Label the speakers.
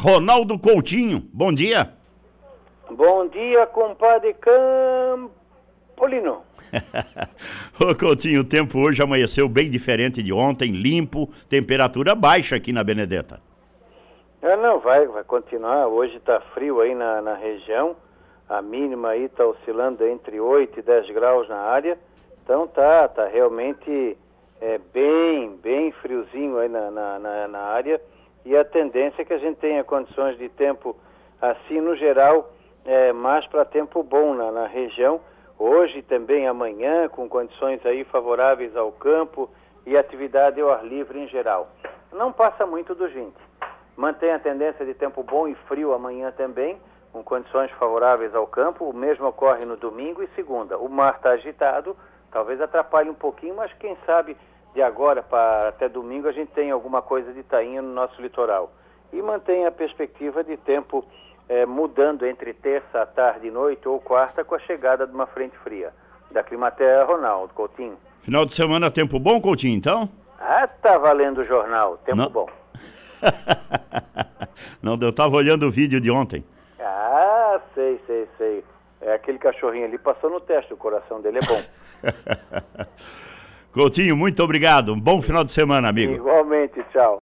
Speaker 1: Ronaldo Coutinho. Bom dia.
Speaker 2: Bom dia, compadre Campolino.
Speaker 1: Ô Coutinho, o tempo hoje amanheceu bem diferente de ontem, limpo, temperatura baixa aqui na Benedetta.
Speaker 2: Não, vai continuar. Hoje está frio aí na região. A mínima aí está oscilando entre 8 e 10 graus na área. Então tá realmente bem friozinho aí na área. E a tendência é que a gente tenha condições de tempo assim no geral, mais para tempo bom na região. Hoje também amanhã, com condições aí favoráveis ao campo e atividade ao ar livre em geral. Não passa muito dos 20. Mantém a tendência de tempo bom e frio amanhã também, com condições favoráveis ao campo. O mesmo ocorre no domingo e segunda. O mar está agitado, talvez atrapalhe um pouquinho, mas quem sabe de agora para até domingo a gente tem alguma coisa de tainha no nosso litoral. E mantém a perspectiva de tempo mudando entre terça, à tarde e noite ou quarta com a chegada de uma frente fria. Da Climaterra, Ronaldo Coutinho.
Speaker 1: Final de semana, tempo bom, Coutinho, então?
Speaker 2: Tá valendo o jornal, tempo bom.
Speaker 1: Não, eu tava olhando o vídeo de ontem.
Speaker 2: Sei. Aquele cachorrinho ali passou no teste, o coração dele é bom.
Speaker 1: Coutinho, muito obrigado. Um bom final de semana, amigo.
Speaker 2: Igualmente, tchau.